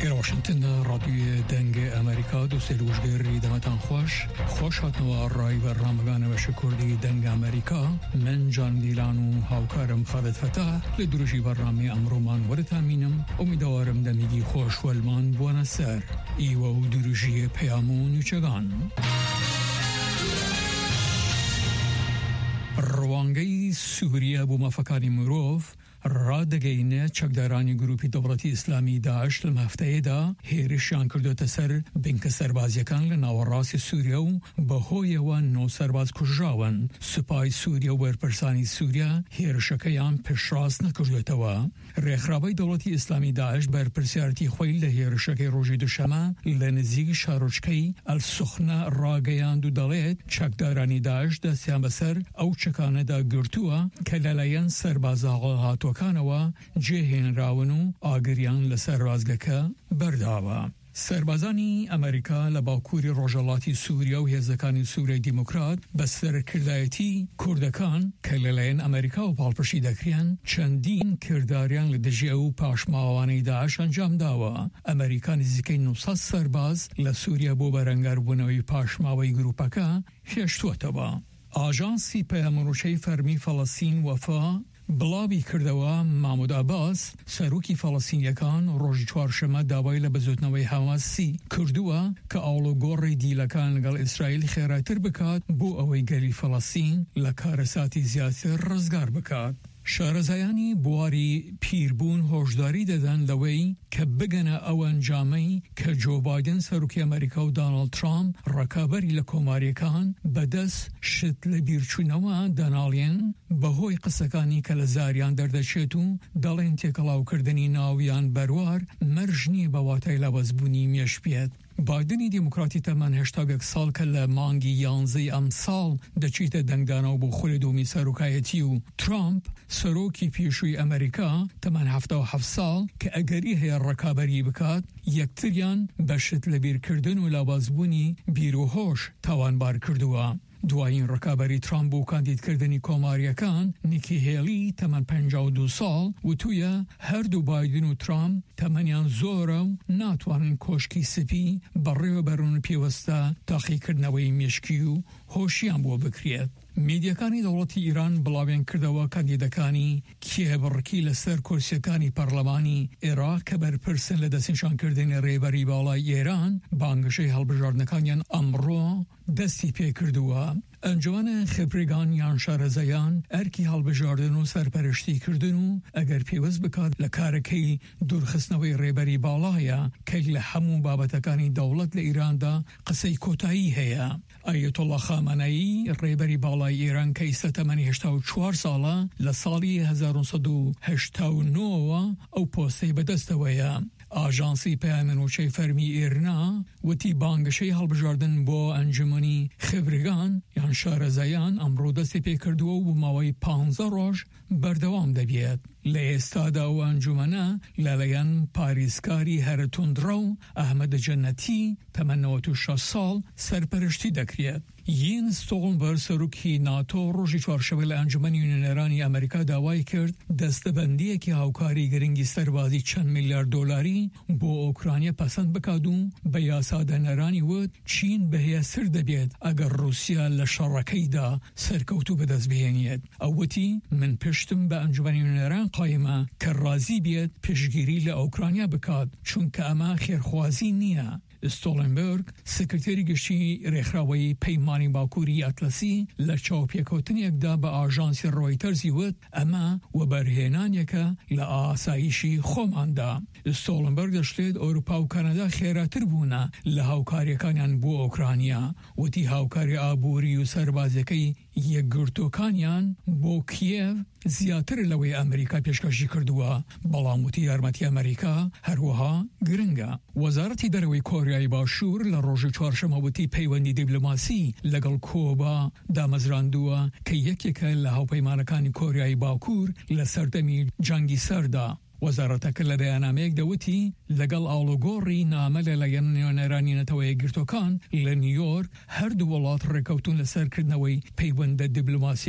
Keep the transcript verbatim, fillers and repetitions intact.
لە واشنگتن رادیۆ دەنگە ئەمریکا دووسێت وشگێڕی دەمەتان خۆش خۆش هاتنەوە ڕای بەرنامەکانە بەشە کوردی دەنگ ئەمریکا. من جان دیلان و هاوکارم خالد فەتا لە دروژی بەرنامەی ئەمڕۆمان وەرتامینم. ئومیدوارم دەمیدی خۆشوەلمان بوونە سەر ئیوە و دروژی پەیام و نوچەکان. ڕوانگەی سووریا بۆ مافەکانی مرۆڤ ڕادەگەینە چەکدارانی گروپی دەوڵەتی ئیسلامی داعش لەم هەفتەیەدا هێرشیان کردوتە سەر بنکە سەربازیەکان لە ناوەڕاستی سووریا و بەهۆیەوە نۆ سەرباز کوژراون. سوپای سووریا و وەرپرسانی سووریا هێرشەکەیان پشتڕاست نەکردوێتەوە. ڕێکخراوەی دەوڵەتی ئیسلامی داعش بەرپرسیارەتی خۆی لە هێرشەکەی ڕۆژی دووشەمە لە نزیک شارۆچکەی ئەلسوخنە ڕاگەیاند و دەڵێت چەکدارانی داعش دەستیان بەسەر ئەو چەکانەدا گرتووە کە لەلایەن سەربازە هاتووەکانەوە جێهێنراون و ئاگریان لە سەربازگەکە بەرداوە. سەربازانی ئەمریکا لە باکووری ڕۆژهەڵاتی سووریا و هێزەکانی سووریای دیموکرات بە سەرکردایەتی کوردەکان کە لەلایەن ئەمریکا و پاڵپشتی دەکرێن چەندین کرداریان لە دژێ و پاشماوانەی داعش ئەنجام داوە. ئەمریکا نزیکەی نۆ سەد سەرباز لە سووریا بۆ بەرەنگاربوونەوەی پاشماوەی گروپەکە هێشتووەتەوە. ئاژانسی پەیامنووشەی فەرمی فەڵەستین وەفا بڵاوی کردەوە مامۆد عەباس سەرۆکی فەڵەستینیەکان ڕۆژی چوارشەمە داوای لە بەزوتنەوەی هەماسی کردووە کە ئاڵوگۆڕی دیلەکان لەگەڵ ئیسرائیل خێراتر بکات بۆ ئەوەی گەلی فەڵەستین لە کارەساتی زیاتر ڕزگار بکات. شارەزایانی بواری پیربوون هۆشداری دەدەن لەوەی کە بگەنە ئەو ئەنجامەی کە جۆ بایدن سەرۆکی ئەمریکا و دۆناڵد ترامپ ڕکابەری لە کۆماریەکان بەدەست شت لە بیرچوونەوە دەناڵێن بەهۆی قسەکانی کە لە زاریان دەردەچێت و دەڵێن تێکەڵاوکردنی ناویان بەروار مەرج نییە بە واتای لاوەزبوونی مێشبێت. بایدنی دیموکراتی تەمەن هێشتا یەک ساڵ کە لە مانگی یانزەی ئەم ساڵ دەچیتە دەنگدانەوە بۆ خولی دومی سەرۆکایەتی و ترامپ سەرۆکی پێشووی ئەمریکا تەمەن هەفتە و هەفت ساڵ کە ئەگەری هەیە ڕکابەری بکات یەکتریان بەشت لە بیرکردن و لاوازبوونی بیرۆهۆش تاوانبار کردووە. دوایین ڕکابەری ترامپ بۆ کاندیدکردنی کۆماریەکان نیکی هێلی تەمەن پەنجا و دوو ساڵ وتوویە هەردوو بایدن و ترامپ تەمەنیان زۆرە و ناتوانن کۆشکی سپی بەڕێوە بەرون پێوەستە تاقیکردنەوەی مێشکی و هۆشیان بۆ بکرێت. میدیەکانی دەوڵەتی ئیران بڵاویان کردەوە کاندیدەکانی کێبڕکی لەسەر کورسیەکانی پەرلەمانی عێراق کە بەرپرسن لە دەستنیشانکردنی ڕێبەری باڵای ئێران بانگەشەی هەڵبژاردنەکانیان ئەمڕۆ دەستی پێکردووە. ئەنجومەنە خبرگان یان شارەزایان ئەرکی هەڵبژاردن و سەرپەرشتیکردن و ئەگەر پێوەست بکات لە کارەکەی دوورخستنەوەی ڕێبەری باڵایە کە لە هەموو بابەتەکانی دەوڵەت لە ئیراندا قسەی کۆتایی هەیە. ئایەتۆڵا خامنەئی ڕێبەری باڵای ئێران کە ئێستا تەمەنی هێشتا و چوار ساڵە لە ساڵی هەزار و سەد و هەشتا و نۆوە ئەو پۆستەی بەدەستەوەیە. ئاژانسی پەیامنووچەی فەرمی ئێرنا وتی بانگەشەی هەڵبژاردن بۆ ئەنجومەنی خبرگان یان شارەزایان ئەمڕۆ دەستی پێکردووە و ماوەی پانزە ڕۆژ بەردەوام دەبێت. لە ئێستادا و ئەنجومەنە لەلایەن پاریسکاری هەرە توندڕە و ئەحمەدە جەنەتی تەمەن نەوەت و شەش ساڵ سەرپەرشتی دەکرێت. یین ستۆڵنبەرگ سەرۆکی ناتۆ ڕۆژی چوارشەمە لە ئەنجومەنی نوێنەرانی ئەمریکا داوای کرد دەستەبەندیەکی هاوکاری گرنگی سەربازی چەند میلیارد دۆلاری بۆ ئۆکرانیا پەسەند بکات و بە یاسادەنەرانی وت چین بەهەیە سر دەبێت ئەگەر رووسیا لە شەڕەکەیدا سەرکەوتوو بەدەست بهێنێت. ئەوەتی من پشتم بە ئەنجومەنی نوێنەران قایمە کە ڕازی بێت پشگیری لە ئۆکرانیا بکات چونکە ئەمە خێرخوازی نییە. ستۆڵنبەرگ سکرتێری گشتی ڕێکخراوەی پەیمانی باکووری ئەتلەسی لە چاوپێکەوتنێکدا بە ئاژانسی ڕۆیتەرزی وت ئەمە وەبەرهێنانیەکە لە ئاسایشی خۆماندا. ستۆڵنبەرگ دەشتێت ئەوروپا و کەنەدا خێراتر بوونە لە هاوکاریەکانیان بۆ ئۆکرانیا. وتی هاوکاری ئابووری و سەربازەکەی یەکگرتوەکانیان بۆ کیێڤ زیاتر لەوەی ئەمریکا پێشکەشی کردووە، بەڵام وتی یارمەتی ئەمریکا هەروەها گرنگە. وەزارەتی دەرەوەی کۆریای باشوور لە ڕۆژی چوارشەمە وتی پەیوەندی دیبلۆماسی لەگەڵ کۆبا دامەزراندووە کە یەکێکە لە هاوپەیمانەکانی کۆریای باکوور لە سەردەمی جەنگی سەردا. وەزارەتەکە لە بەیانامەیەک دەوتی لەگەڵ ئاڵوگۆڕی نامە لەلایەن نوێنەرانی نەتەوە یەکگرتوەکان لە نیویۆرک هەردوو وڵات ڕێکەوتون لە سەرکردنەوەی پەیوەندە دیبلۆماسی